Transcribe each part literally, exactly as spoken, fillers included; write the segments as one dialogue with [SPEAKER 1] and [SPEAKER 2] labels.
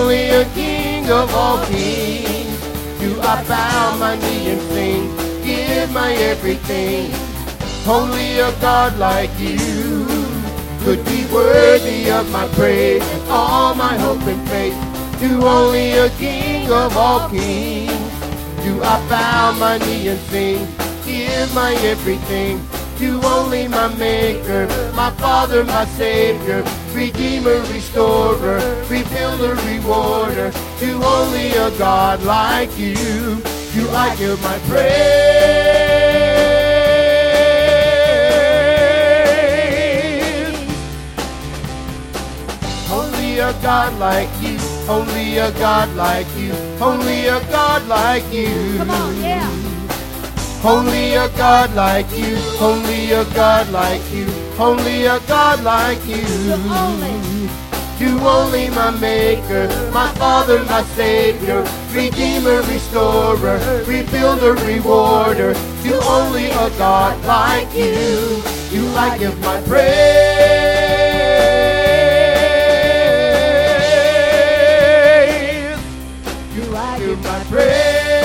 [SPEAKER 1] only a King of all kings. Do I bow my knee and sing, give my everything. Only a God like you could be worthy of my praise and all my hope and faith. To only a King of all kings do I bow my knee and sing, give my everything. To only my Maker, my Father, my Savior, Redeemer, Restorer, Rebuilder, Rewarder. To only a God like you do I give my praise. Only a God like you, only a God like you, only a God like you.
[SPEAKER 2] Come on, yeah.
[SPEAKER 1] Only a God like you, only a God like you, only a God like you. To only my Maker, my Father, my Savior, Redeemer, Restorer, Rebuilder, Rewarder. To only a God like you do I give my praise. Do I give my praise.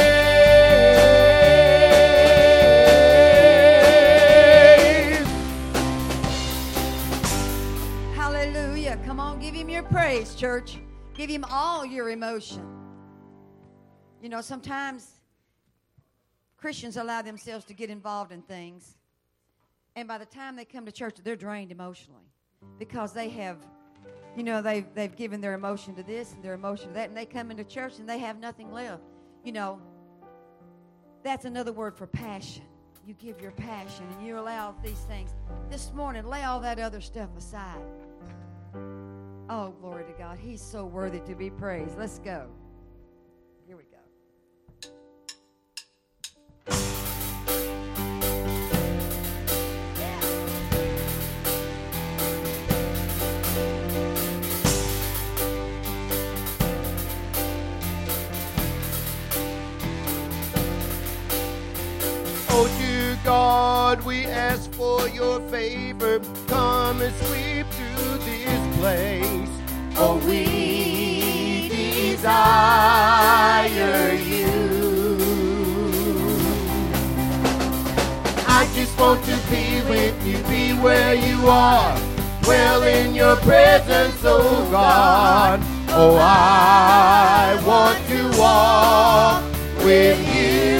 [SPEAKER 2] Praise, church. Give him all your emotion. You know, sometimes Christians allow themselves to get involved in things, and by the time they come to church, they're drained emotionally because they have, you know, they've, they've given their emotion to this and their emotion to that, and they come into church and they have nothing left. You know, that's another word for passion. You give your passion and you allow these things. This morning, lay all that other stuff aside. Oh, glory to God. He's so worthy to be praised. Let's go. Here we go. Yeah.
[SPEAKER 1] Oh, dear God, we ask for your favor. Come and sweep through this place. Oh, we desire you. I just want to be with you, be where you are, dwell in your presence, oh God. Oh, I want to walk with you.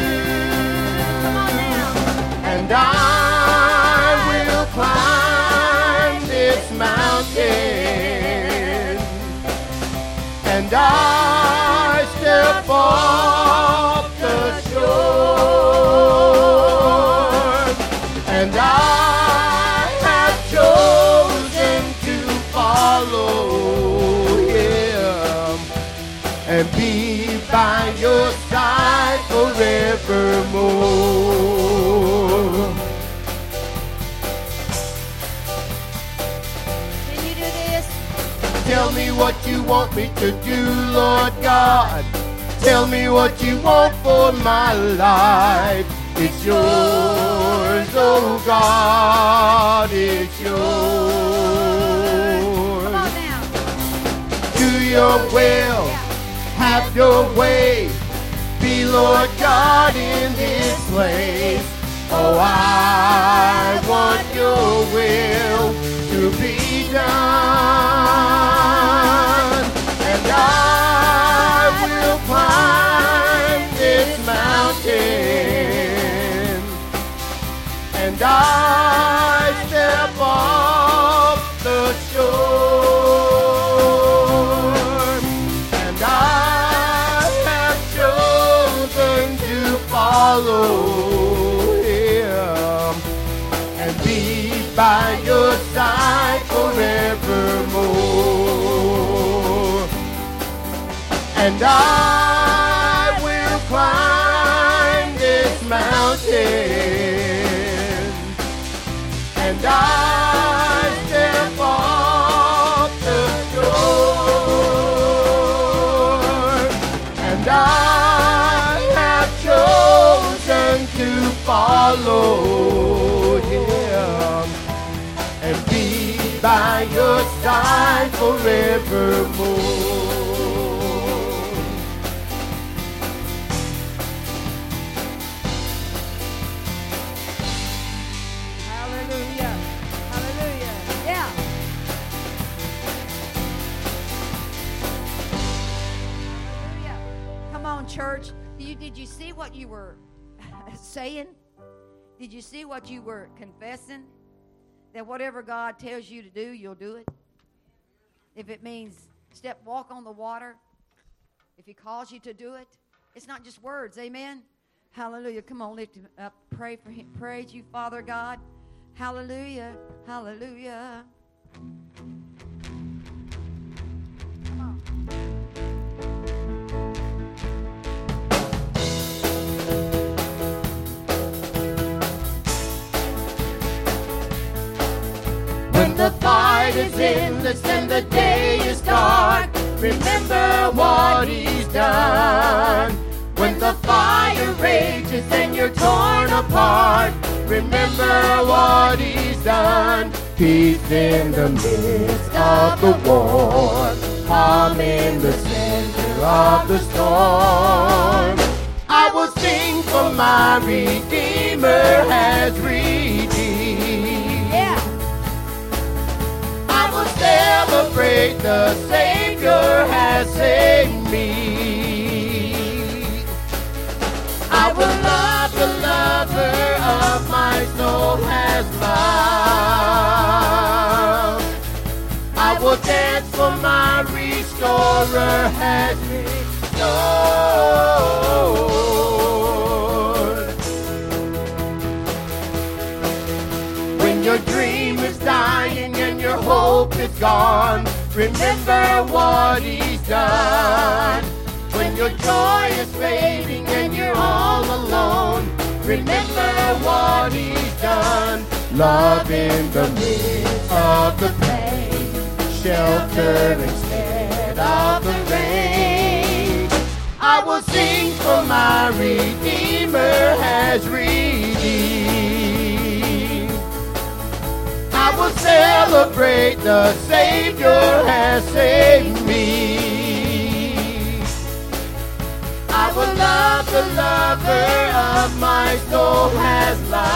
[SPEAKER 1] And I will climb this mountain, and I step off the shore, and I have chosen to follow him and be by your side forevermore. Tell me what you want me to do, Lord God. Tell me what you want for my life. It's yours, oh God, it's yours.
[SPEAKER 2] Come on now.
[SPEAKER 1] Do your will, have your way. Be Lord God in this place. Oh, I want your will to be done, and I will climb this mountain, and I step off the shore, and I have chosen to follow him and be by your side forevermore. And I will climb this mountain, and I step off the shore, and I have chosen to follow him and be by your side forevermore.
[SPEAKER 2] on, church. Did you, did you see what you were saying? Did you see what you were confessing? That whatever God tells you to do, you'll do it. If it means step, walk on the water, if he calls you to do it, it's not just words. Amen. Hallelujah. Come on, lift him up. Pray for him. Praise you, Father God. Hallelujah. Hallelujah. Come on.
[SPEAKER 1] When the fight is endless and the day is dark, remember what he's done. When the fire rages and you're torn apart, remember what he's done. Peace in the midst of the war, calm in the center of the storm. I will sing for my Redeemer has redeemed.
[SPEAKER 2] Yeah.
[SPEAKER 1] I will celebrate the Savior has saved me. I will love the lover of my soul has loved. I will dance for my restorer has restored. When your dream is dying and your hope is gone, remember what he's done. When your joy is fading and you're all alone, remember what he's done. Love in the midst of the pain, shelter instead of the rain. I will sing for my Redeemer has redeemed. I will celebrate the Savior has saved me. I will love the lover of my soul has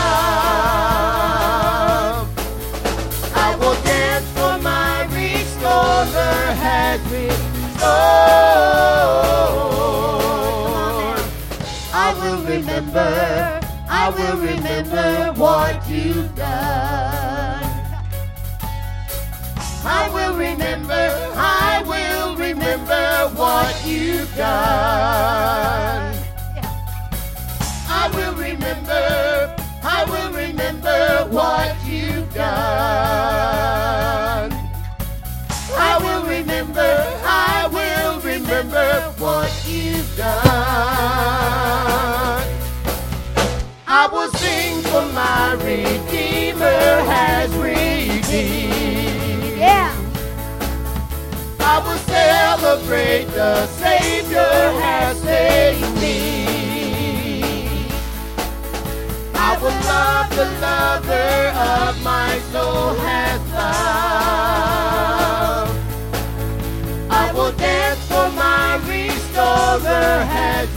[SPEAKER 1] loved. I will dance for my restorer has restored. I will remember, I will remember what you've done. I will remember, I will remember what you've done. I will remember, I will remember what you've done. I will remember, I will remember what you've done. I will sing for my Redeemer has redeemed.
[SPEAKER 2] Yeah.
[SPEAKER 1] I will celebrate the Savior has saved me. I will love the lover of my soul has loved. I will dance for my restorer has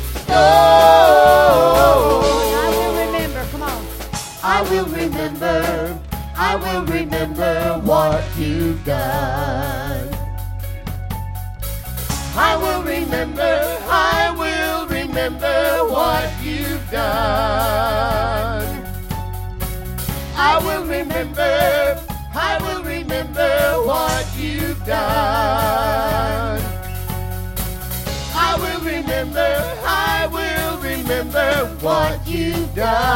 [SPEAKER 1] restored.
[SPEAKER 2] I will remember. Come on.
[SPEAKER 1] I will remember, I will remember what you've done. I will remember, I will remember what you've done. I will remember, I will remember what you've done. I will remember, I will remember what you've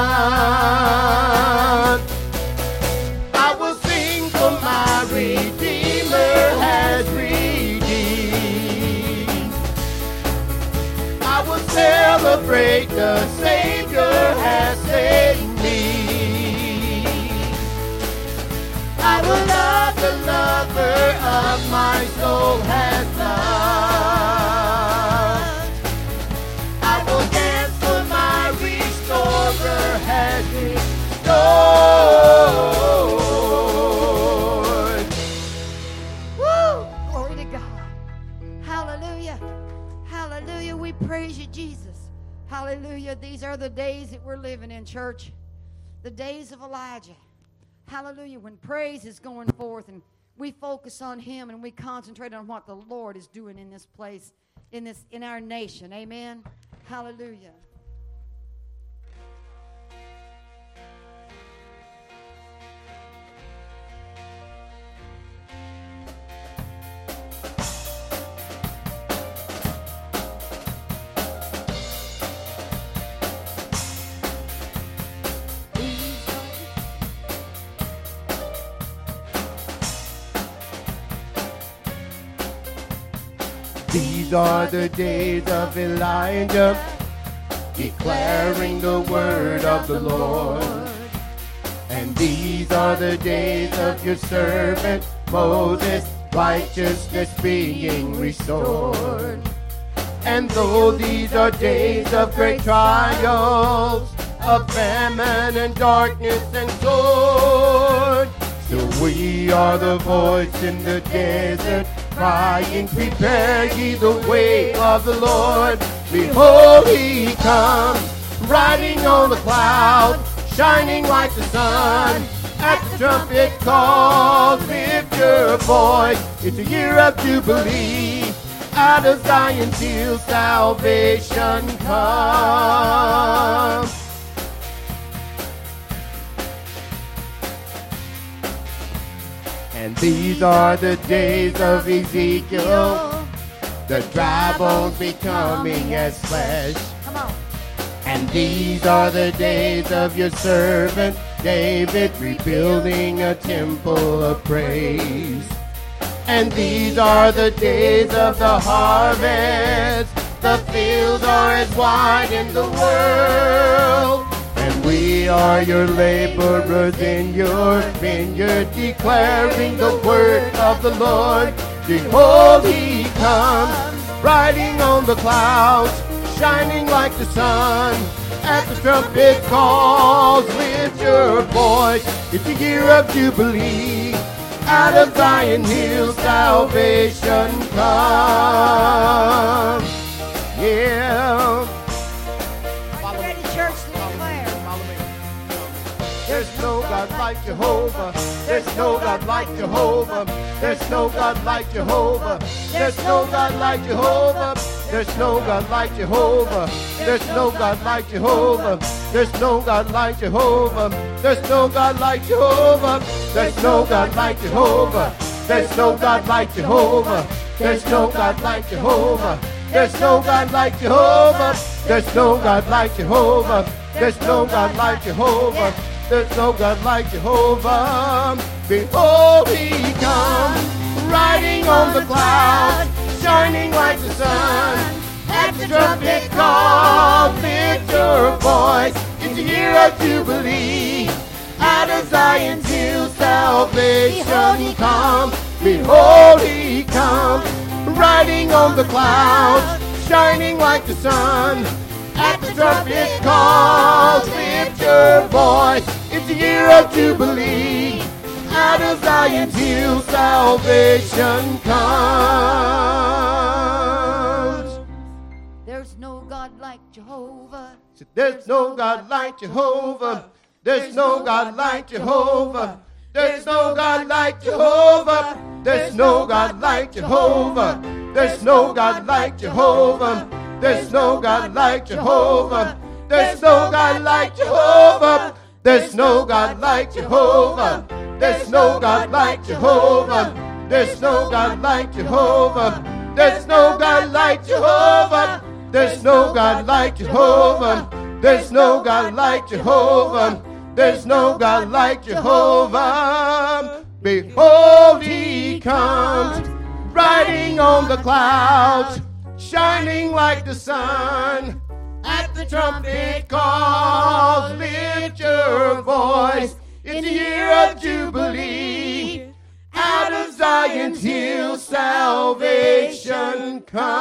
[SPEAKER 1] done. I will sing for my Redeemer has redeemed. I will celebrate the Savior has saved me. I will love the lover of my soul has loved. I will dance for my restorer has restored.
[SPEAKER 2] Woo! Glory to God. Hallelujah. Hallelujah. We praise you, Jesus. Hallelujah. These are the days that we're living in, church. The days of Elijah. Hallelujah. When praise is going forth and we focus on him and we concentrate on what the Lord is doing in this place. in this in our nation. Amen. Hallelujah.
[SPEAKER 1] These are the days of Elijah, declaring the word of the Lord. And these are the days of your servant Moses, righteousness being restored. And though these are days of great trials, of famine and darkness and sword, still we are the voice in the desert, crying, prepare ye the way of the Lord. Behold, he comes, riding on the clouds, shining like the sun. At the trumpet call, lift your voice. It's a year of jubilee. Out of Zion till salvation comes. And these are the days of Ezekiel, the dry bones becoming as flesh.
[SPEAKER 2] Come on.
[SPEAKER 1] And these are the days of your servant David, rebuilding a temple of praise. And these are the days of the harvest. The fields are as wide in the world. And we are your laborers in your vineyard, declaring the word of the Lord. Behold, he comes, riding on the clouds, shining like the sun. At the trumpet calls, lift your voice. It's a year of jubilee. Out of Zion Hill, salvation comes. Yeah.
[SPEAKER 2] Are you ready, church, to declare?
[SPEAKER 1] There's no God like Jehovah. There's no God like Jehovah. There's no God like Jehovah. There's no God like Jehovah. There's no God like Jehovah. There's no God like Jehovah. There's no God like Jehovah. There's no God like Jehovah. There's no God like Jehovah. There's no God like Jehovah. There's no God like Jehovah. There's no God like Jehovah. There's no God like Jehovah. There's no God like Jehovah. There's no God like Jehovah. Behold, he comes, riding on the clouds, shining like the sun. At the trumpet call, lift your voice. It's a year of jubilee. Out of Zion's hill, salvation comes. Behold, he comes, riding on the clouds, shining like the sun. At the trumpet calls, lift your voice. It's a year of jubilee. Out of Zion's hill, salvation comes.
[SPEAKER 2] There's no God like Jehovah.
[SPEAKER 1] There's no God like Jehovah. There's no God like Jehovah. There's no God like Jehovah. There's no God like Jehovah. There's no God like Jehovah. There's no God like Jehovah. There's no God like Jehovah. There's no God like Jehovah. There's no God like Jehovah. There's no God like Jehovah. There's no God like Jehovah. There's no God like Jehovah. There's no God like Jehovah. There's no God like Jehovah. Behold, he comes, riding on the clouds, shining like the sun. At the trumpet calls, lift your voice. It's a year of jubilee. Out of Zion's hill, salvation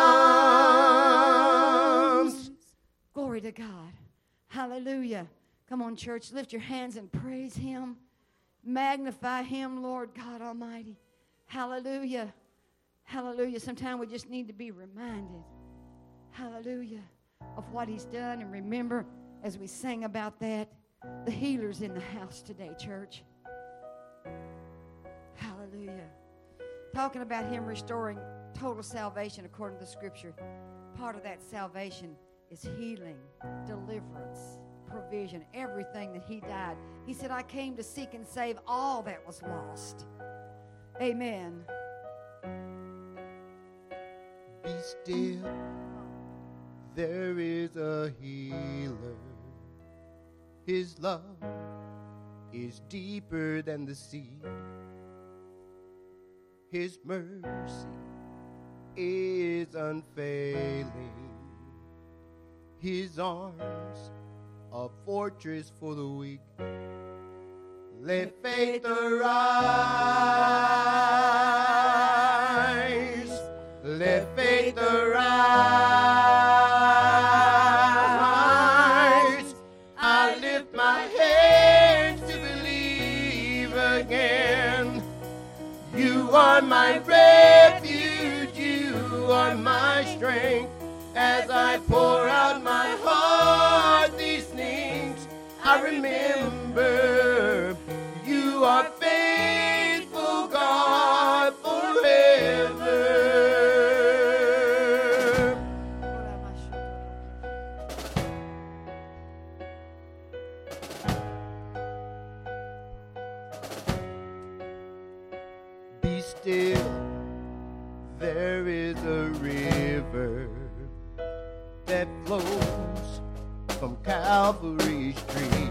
[SPEAKER 1] comes.
[SPEAKER 2] Glory to God. Hallelujah. Come on, church, lift your hands and praise him. Magnify him, Lord God Almighty. Hallelujah. Hallelujah. Sometimes we just need to be reminded, hallelujah, of what he's done. And remember, as we sang about that, the healer's in the house today, church. Hallelujah. Talking about him restoring total salvation according to the scripture, part of that salvation is healing, deliverance, provision, everything that he died. He said, I came to seek and save all that was lost. Amen.
[SPEAKER 1] Be still, there is a healer. His love is deeper than the sea. His mercy is unfailing. His arms a fortress for the weak. Let faith arise. Let faith arise. I lift my hands to believe again. You are my refuge. You are my strength. As I pour out my heart these things, I remember you are faithful, God, forever. Be still, there is a river that flows from Calvary's tree,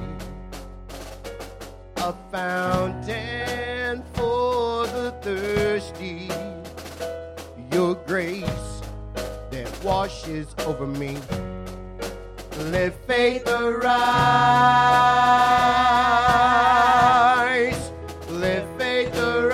[SPEAKER 1] a fountain for the thirsty, your grace that washes over me. Let faith arise, let faith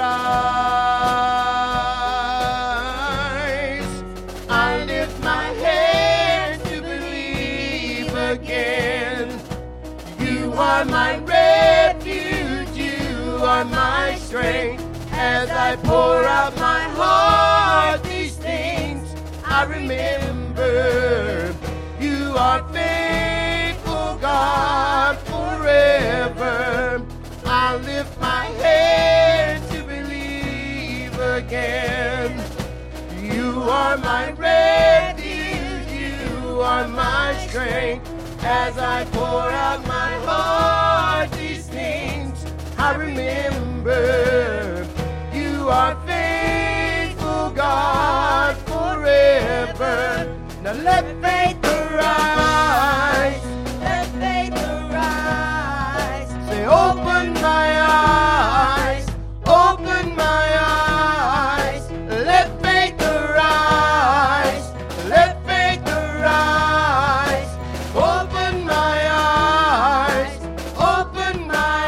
[SPEAKER 1] arise. I lift my hands to believe again. You are my refuge, you are my strength. As I pour out my heart these things, I remember you are faithful, God, forever. I lift my hands to believe again. You are my refuge, you are my strength. As I pour out my heart these things, I remember you are faithful, God, forever. Now let faith arise, let faith arise. Say, open my eyes, open my eyes. Let faith arise, let faith arise. Open my eyes, open my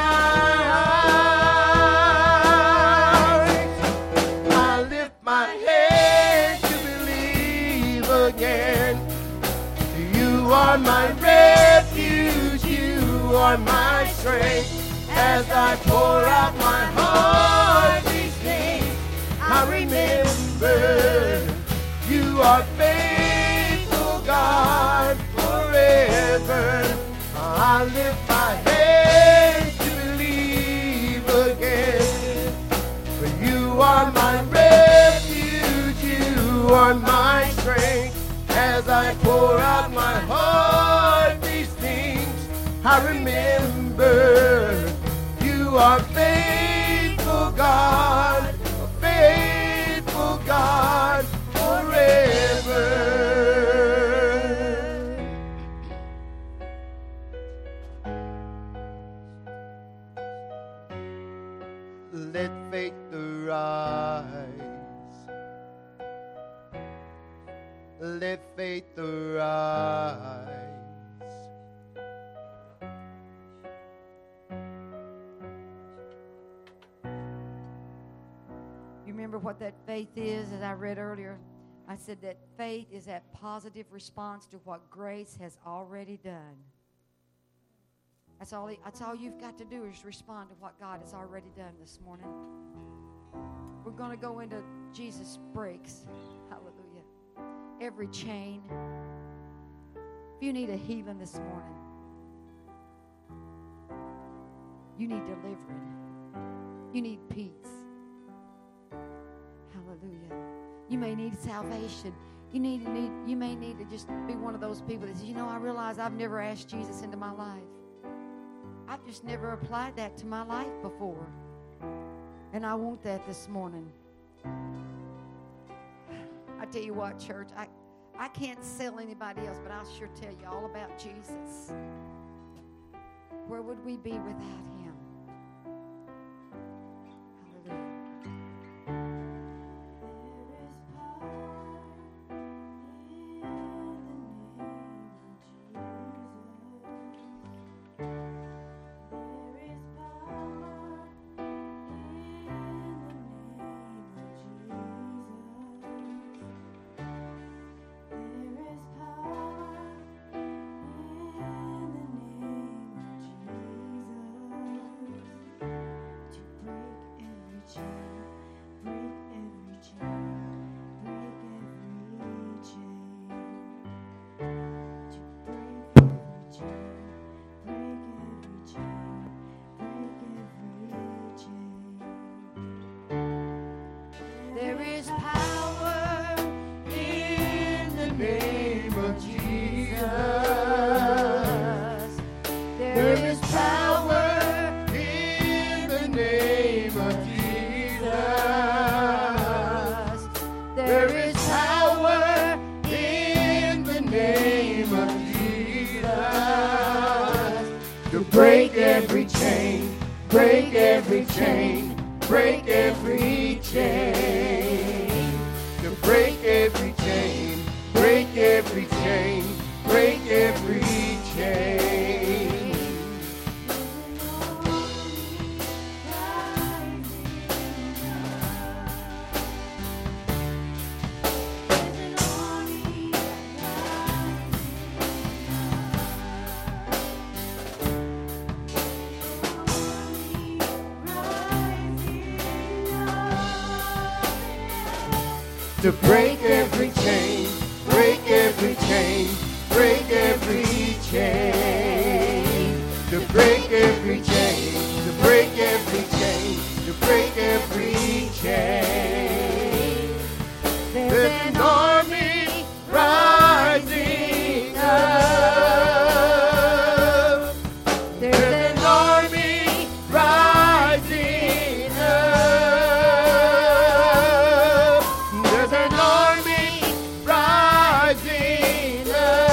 [SPEAKER 1] eyes. I lift my hands to believe again. You are my refuge, you are my strength. As I pour out my heart these things, I remember you are faithful, God, forever. I lift my hands to believe again. For you are my refuge, you are my strength. As I pour out my heart these things, I remember you are faithful, God, faithful God, forever. Let faith arise, let faith arise.
[SPEAKER 2] You remember what that faith is, as I read earlier? I said that faith is that positive response to what grace has already done. That's all, that's all you've got to do is respond to what God has already done this morning. We're going to go into Jesus Breaks. Hallelujah. Every chain. If you need a healing this morning, you need delivering. You need peace. Hallelujah. You may need salvation. You need, need you may need to just be one of those people that says, you know, I realize I've never asked Jesus into my life. I've just never applied that to my life before. And I want that this morning. I tell you what, church, I, I can't sell anybody else, but I'll sure tell you all about Jesus. Where would we be without him? There is power in the name of Jesus. There is power in the name of Jesus. There is power in the name of Jesus to break every chain, break every chain, break every chain, to break every chain, break every chain, break every chain. To break every chain, break every chain, break every chain. To break every chain, to break every chain, to break every chain. There's an army rising up. There's an army rising up. There's an army rising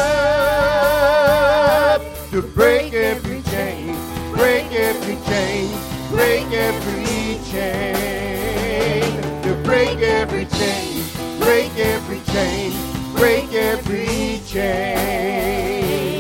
[SPEAKER 2] up to break every chain, break every chain, break every chain, to break every chain, break every chain, break every chain.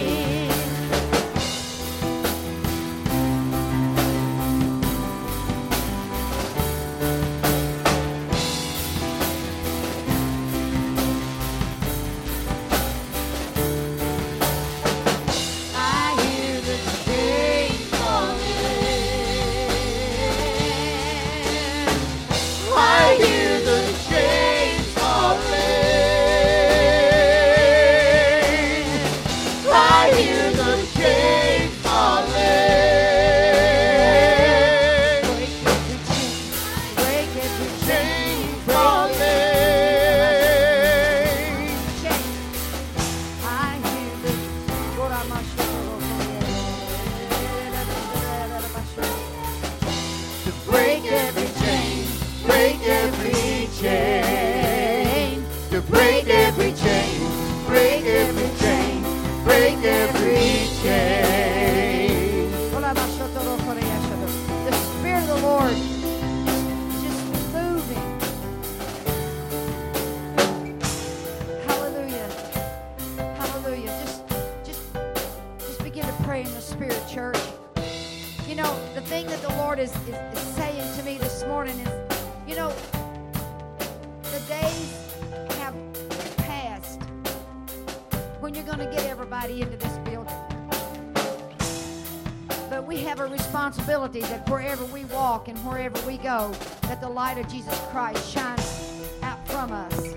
[SPEAKER 2] That wherever we walk and wherever we go, that the light of Jesus Christ shines out from us.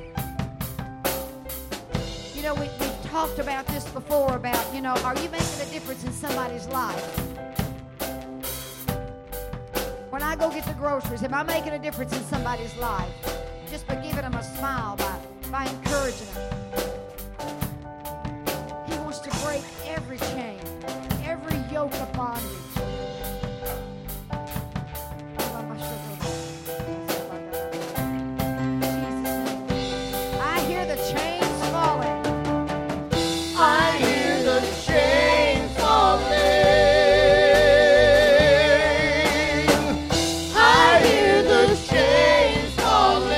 [SPEAKER 2] You know, we, we've talked about this before about, you know, are you making a difference in somebody's life? When I go get the groceries, am I making a difference in somebody's life? just by giving them a smile, by, by encouraging them. He wants to break every chain, every yoke of bondage. I hear the chains falling.
[SPEAKER 1] I hear the chains falling. I hear the chains falling.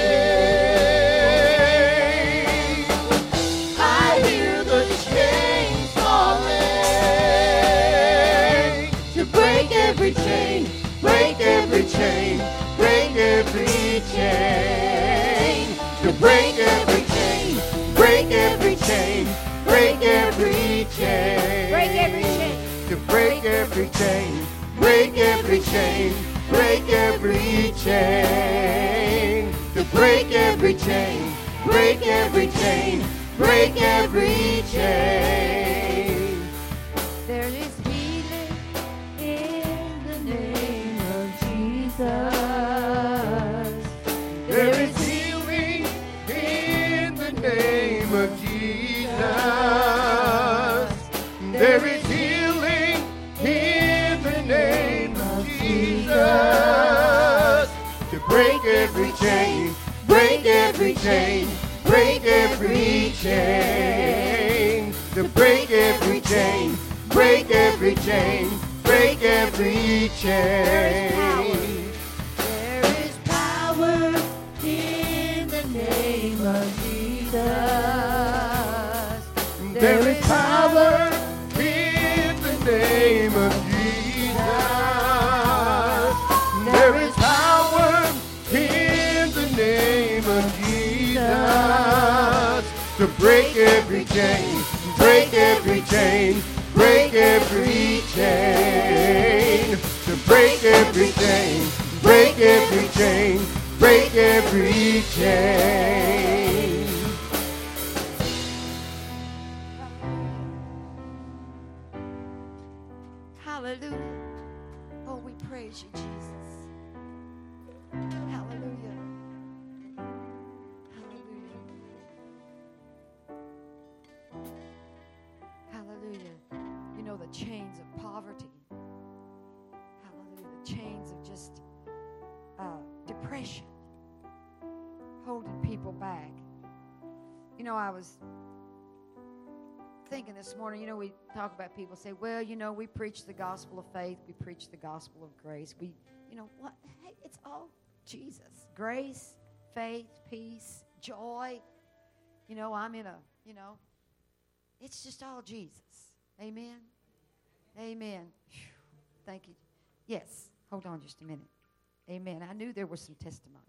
[SPEAKER 1] I hear the chains falling. To break every chain, break every chain, break every chain. To break every chain, break every chain, break every chain.
[SPEAKER 2] Break every chain.
[SPEAKER 1] To break every chain, break every chain, break every chain. To break every chain, break every chain, break every chain.
[SPEAKER 2] There is healing in the name of Jesus.
[SPEAKER 1] There is healing in the name of Jesus. There is healing in the name of Jesus. To break every chain, break every chain, break every chain. To break every chain, break every chain, break every chain.
[SPEAKER 2] There is power in the name of Jesus.
[SPEAKER 1] There is power in the name of Jesus. There is power in the name of Jesus. To break every chain, break every chain, break every chain. To break every chain, break every chain, break every chain.
[SPEAKER 2] Hallelujah. Oh, we praise you, Jesus. Hallelujah. Hallelujah. Hallelujah. You know, the chains of poverty. Hallelujah. The chains of just uh, depression holding people back. You know, I was thinking this morning, you know, we talk about people say, well, you know, we preach the gospel of faith, we preach the gospel of grace. We, you know, what? Hey, it's all Jesus. Grace, faith, peace, joy. You know, I'm in a, you know, it's just all Jesus. Amen. Amen. Whew. Thank you. Yes. Hold on just a minute. Amen. I knew there were some testimonies.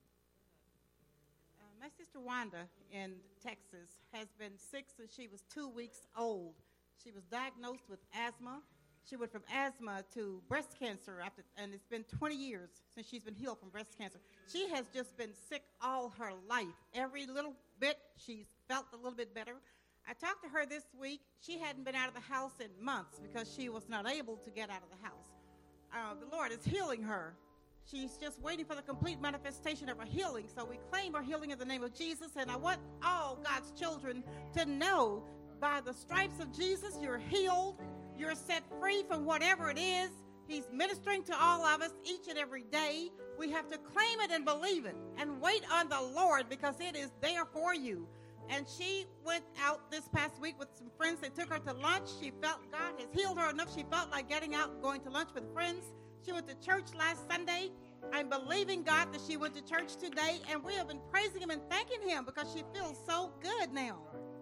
[SPEAKER 3] Uh, my sister Wanda in Texas has been sick since she was two weeks old. She was diagnosed with asthma. She went from asthma to breast cancer, after, and it's been twenty years since she's been healed from breast cancer. She has just been sick all her life. Every little bit, she's felt a little bit better. I talked to her this week. She hadn't been out of the house in months because she was not able to get out of the house. Uh, the Lord is healing her. She's just waiting for the complete manifestation of her healing. So we claim her healing in the name of Jesus. And I want all God's children to know by the stripes of Jesus, you're healed. You're set free from whatever it is. He's ministering to all of us each and every day. We have to claim it and believe it and wait on the Lord because it is there for you. And she went out this past week with some friends. They took her to lunch. She felt God has healed her enough. She felt like getting out and going to lunch with friends. She went to church last Sunday. I'm believing God that she went to church today. And we have been praising him and thanking him because she feels so good now.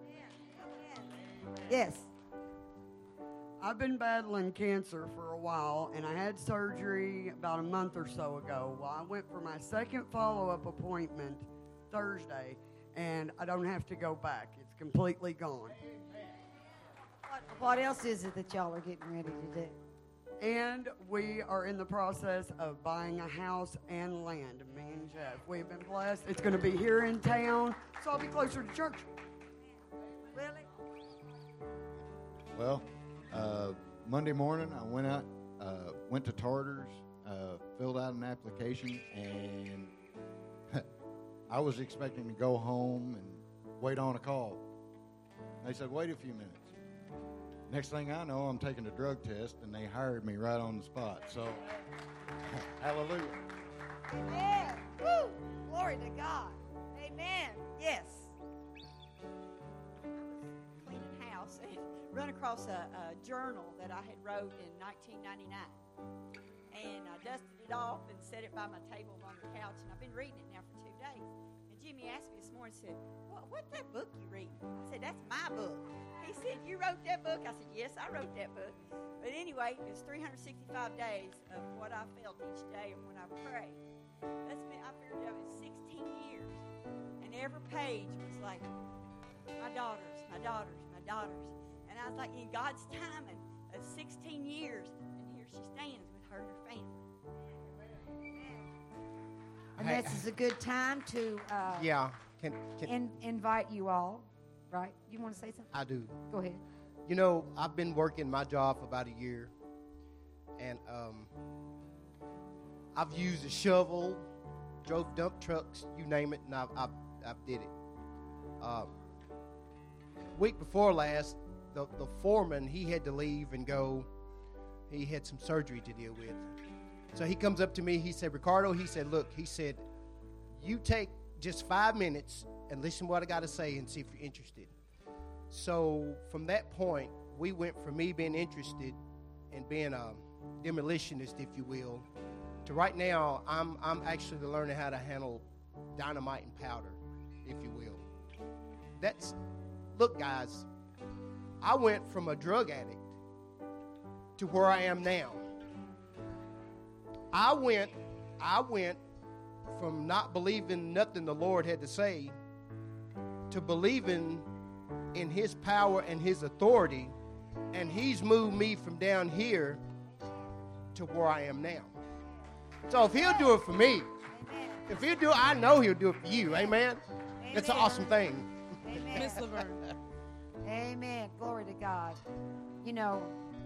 [SPEAKER 2] Yes.
[SPEAKER 4] I've been battling cancer for a while, and I had surgery about a month or so ago. Well, I went for my second follow-up appointment Thursday, and I don't have to go back. It's completely gone.
[SPEAKER 2] What, what else is it that y'all are getting ready to do?
[SPEAKER 4] And we are in the process of buying a house and land, me and Jeff. We've been blessed. It's going to be here in town, so I'll be closer to church.
[SPEAKER 2] Really?
[SPEAKER 5] Well, uh, Monday morning I went out, uh, went to Tartar's, uh, filled out an application, and I was expecting to go home and wait on a call. They said, wait a few minutes. Next thing I know, I'm taking a drug test, and they hired me right on the spot. So, hallelujah.
[SPEAKER 2] Amen. Woo! Glory to God. Amen. Yes.
[SPEAKER 6] I was cleaning house and run across a, a journal that I had wrote in nineteen ninety-nine. And I dusted it off and set it by my table on the couch, and I've been reading it now for two days. And Jimmy asked me this morning, said, what, what's that book you reading? I said, that's my book. He said, you wrote that book? I said, yes, I wrote that book. But anyway, it was three hundred sixty-five days of what I felt each day and when I prayed. That's been, I figured out it's sixteen years. And every page was like, my daughters, my daughters, my daughters. And I was like, in God's timing of sixteen years, and here she stands with her and her family.
[SPEAKER 2] And this is a good time to uh,
[SPEAKER 7] Yeah. Can, can
[SPEAKER 2] in, invite you all, right? You want to say something?
[SPEAKER 7] I do.
[SPEAKER 2] Go ahead.
[SPEAKER 7] You know, I've been working my job for about a year, and um, I've used a shovel, drove dump trucks, you name it, and I've, I've, I've did it. Uh, week before last, the, the foreman, he had to leave and go. He had some surgery to deal with. So he comes up to me, he said, Ricardo, he said, look, he said, you take just five minutes and listen to what I got to say and see if you're interested. So from that point, we went from me being interested and being a demolitionist, if you will, to right now, I'm I'm actually learning how to handle dynamite and powder, if you will. That's, look, guys, I went from a drug addict to where I am now. I went, I went from not believing nothing the Lord had to say to believing in His power and His authority, and He's moved me from down here to where I am now. So if He'll do it for me, if He'll do it, I know He'll do it for you. Amen? That's an awesome thing.
[SPEAKER 2] Amen.
[SPEAKER 8] Miss Laverne.
[SPEAKER 2] Amen. Glory to God. You know,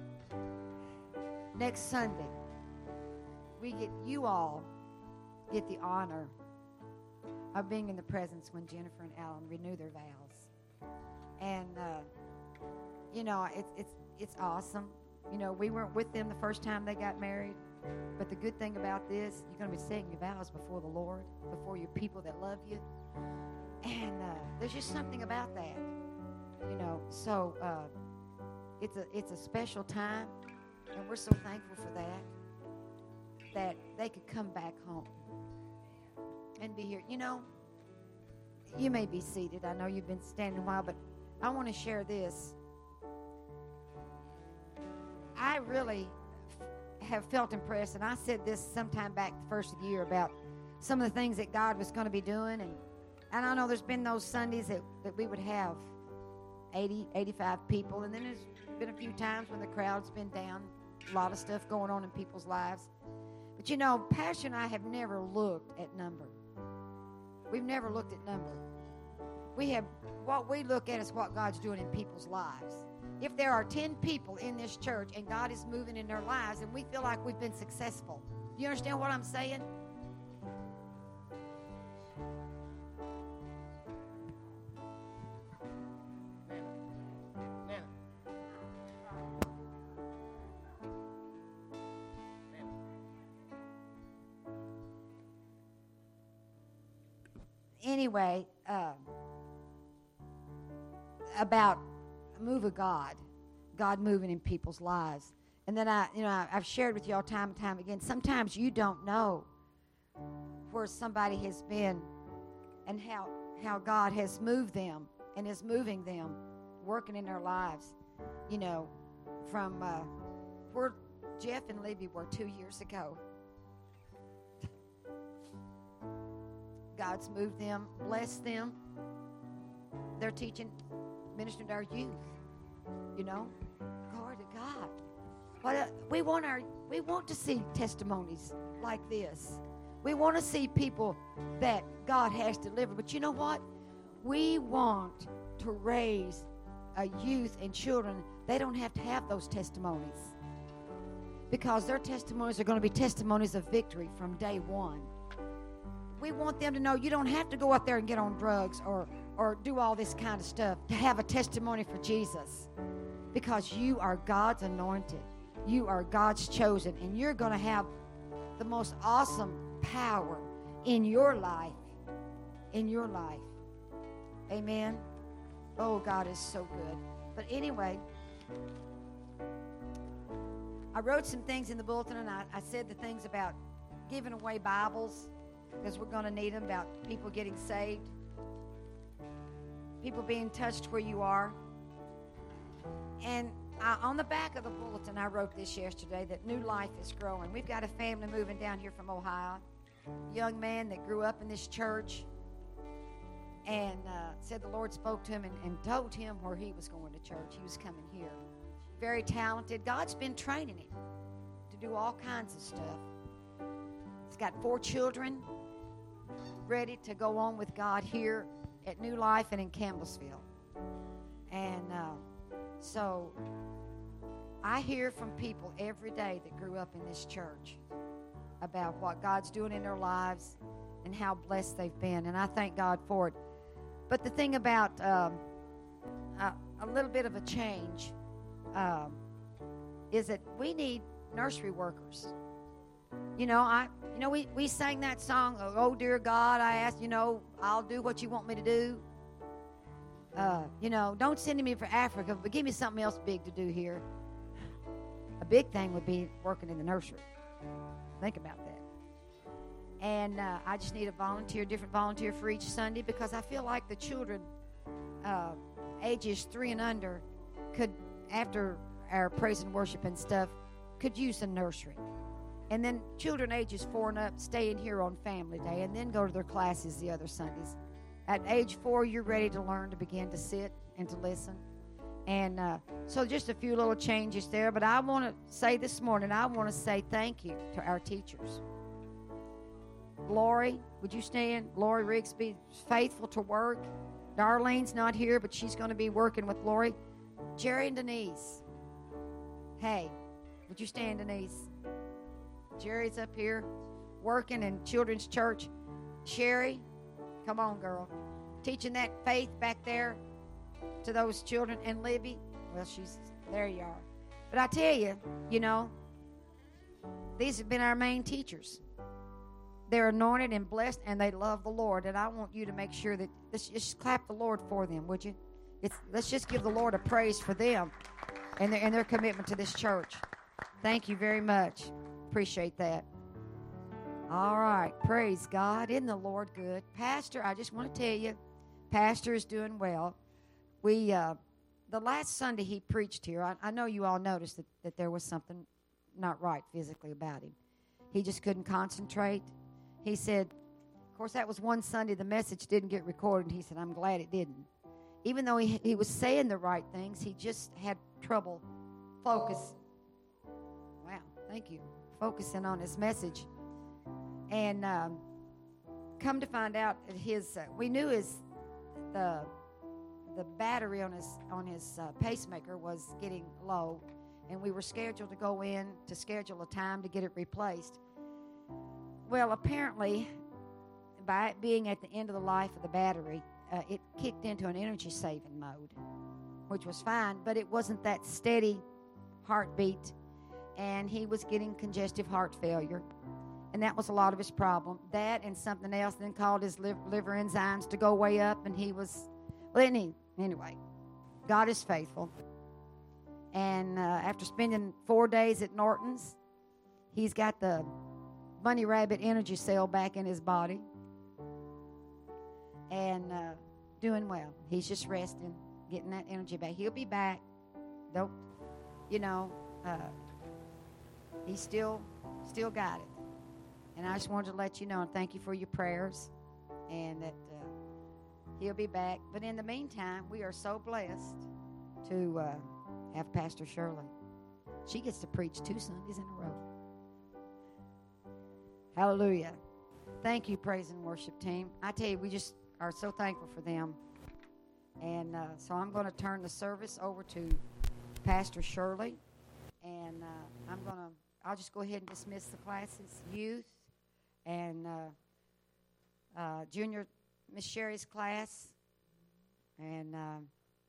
[SPEAKER 2] next Sunday, we get, you all get the honor of being in the presence when Jennifer and Alan renew their vows. And, uh, you know, it's, it's, it's awesome. You know, we weren't with them the first time they got married. But the good thing about this, you're going to be saying your vows before the Lord, before your people that love you. And uh, there's just something about that, you know. So uh, it's a it's a special time, and we're so thankful for that, that they could come back home and be here. You know, you may be seated. I know you've been standing a while, but I want to share this. I really have felt impressed, and I said this sometime back the first of the year about some of the things that God was going to be doing, and and I know there's been those Sundays that, that we would have eighty, eighty-five people, and then there's been a few times when the crowd's been down, a lot of stuff going on in people's lives. But you know, Pastor and I have never looked at number. We've never looked at number. We have, what we look at is what God's doing in people's lives. If there are ten people in this church and God is moving in their lives and we feel like we've been successful. Do you understand what I'm saying? Anyway, uh, about a move of God, God moving in people's lives. And then I, you know, I, I've shared with y'all time and time again, sometimes you don't know where somebody has been and how, how God has moved them and is moving them, working in their lives, you know, from uh, where Jeff and Libby were two years ago. God's moved them, blessed them. They're teaching, ministering to our youth. You know, glory to God. But uh, we want our, we want to see testimonies like this. We want to see people that God has delivered. But you know what? We want to raise a youth and children. They don't have to have those testimonies, because their testimonies are going to be testimonies of victory from day one. we want them to know you don't have to go out there and get on drugs or, or do all this kind of stuff to have a testimony for Jesus. Because you are God's anointed. You are God's chosen. And you're going to have the most awesome power in your life. In your life. Amen. Oh, God is so good. But anyway, I wrote some things in the bulletin, and I, I said the things about giving away Bibles, because we're going to need them, about people getting saved, people being touched where you are. And I, on the back of the bulletin, I wrote this yesterday, that new life is growing. We've got a family moving down here from Ohio, a young man that grew up in this church, and uh, said the Lord spoke to him and, and told him where he was going to church. He was coming here. Very talented. God's been training him to do all kinds of stuff. He's got four children ready to go on with God here at New Life and in Campbellsville. And uh, so I hear from people every day that grew up in this church about what God's doing in their lives and how blessed they've been. And I thank God for it. But the thing about um, a, a little bit of a change um, is that we need nursery workers. You know, I, you know, we, we sang that song, "Oh dear God, I ask, you know, I'll do what you want me to do." Uh, you know, don't send me for Africa, but give me something else big to do here. A big thing would be working in the nursery. Think about that. And uh, I just need a volunteer, different volunteer for each Sunday, because I feel like the children uh, ages three and under could, after our praise and worship and stuff, could use a nursery. And then children ages four and up stay in here on Family Day and then go to their classes the other Sundays. At age four, you're ready to learn to begin to sit and to listen. And uh, so just a few little changes there. But I want to say this morning, I want to say thank you to our teachers. Lori, would you stand? Lori Rigsby, faithful to work. Darlene's not here, but she's going to be working with Lori. Jerry and Denise. Hey, would you stand, Denise? Jerry's up here working in Children's Church. Sherry, come on, girl. Teaching that faith back there to those children. And Libby, well, she's, there you are. But I tell you, you know, these have been our main teachers. They're anointed and blessed, and they love the Lord. And I want you to make sure that, let's just clap the Lord for them, would you? It's, let's just give the Lord a praise for them and their, and their commitment to this church. Thank you very much. Appreciate that. All right. Praise God. Isn't the Lord good? Pastor, I just want to tell you, Pastor is doing well. We, uh, the last Sunday he preached here, I, I know you all noticed that, that there was something not right physically about him. He just couldn't concentrate. He said, of course, that was one Sunday the message didn't get recorded. He said, I'm glad it didn't. Even though he, he was saying the right things, he just had trouble focus. Wow, thank you. Focusing on his message. And um, come to find out that his, uh, we knew his, the the battery on his, on his uh, pacemaker was getting low. And we were scheduled to go in to schedule a time to get it replaced. Well, apparently, by it being at the end of the life of the battery, uh, it kicked into an energy-saving mode, which was fine, but it wasn't that steady heartbeat, and he was getting congestive heart failure, and that was a lot of his problem. That and something else then called his liv- liver enzymes to go way up, and he was, well, any, anyway, God is faithful. And uh, after spending four days at Norton's, he's got the bunny rabbit energy cell back in his body and uh, doing well. He's just resting, getting that energy back. He'll be back. Don't, you know, uh, he's still, still got it. And I just wanted to let you know and thank you for your prayers and that uh, he'll be back. But in the meantime, we are so blessed to uh, have Pastor Shirley. She gets to preach two Sundays in a row. Hallelujah. Thank you, praise and worship team. I tell you, we just are so thankful for them. And uh, so I'm going to turn the service over to Pastor Shirley. And uh, I'm going to, I'll just go ahead and dismiss the classes, youth, and uh, uh, junior Miss Sherry's class, and uh,